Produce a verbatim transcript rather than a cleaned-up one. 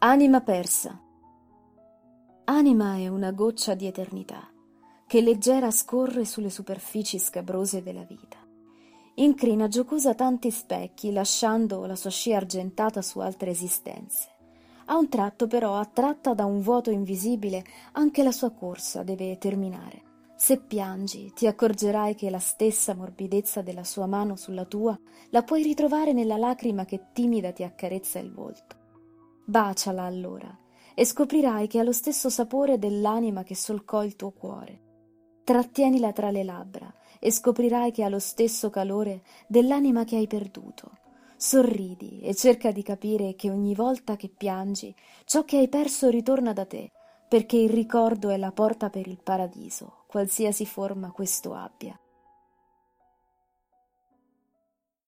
Anima persa. Anima è una goccia di eternità che leggera scorre sulle superfici scabrose della vita. Incrina giocosa tanti specchi, lasciando la sua scia argentata su altre esistenze. A un tratto, però, attratta da un vuoto invisibile, anche la sua corsa deve terminare. Se piangi, ti accorgerai che la stessa morbidezza della sua mano sulla tua la puoi ritrovare nella lacrima che timida ti accarezza il volto. Baciala allora e scoprirai che ha lo stesso sapore dell'anima che solcò il tuo cuore. Trattienila tra le labbra e scoprirai che ha lo stesso calore dell'anima che hai perduto. Sorridi e cerca di capire che ogni volta che piangi ciò che hai perso ritorna da te, perché il ricordo è la porta per il paradiso, qualsiasi forma questo abbia.